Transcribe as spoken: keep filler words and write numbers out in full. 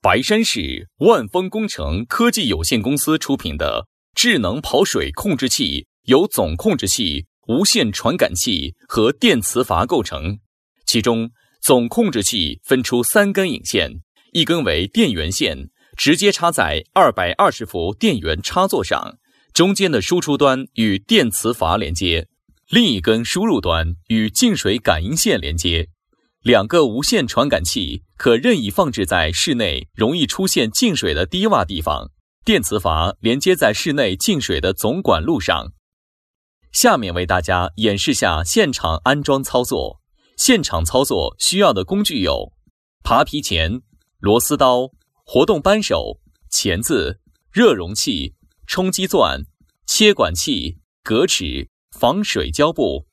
白山市万丰工程科技有限公司出品的智能跑水控制器由总控制器、无线传感器和电磁阀构成，其中总控制器分出三根引线，一根为电源线，直接插在二百二十伏电源插座上，中间的输出端与电磁阀连接，另一根输入端与净水感应线连接。两个无线传感器可任意放置在室内容易出现进水的低洼地方，电磁阀连接在室内进水的总管路上。下面为大家演示下现场安装操作。现场操作需要的工具有爬皮钳、螺丝刀、活动扳手、钳子、热容器、冲击钻、切管器、隔尺、防水胶布。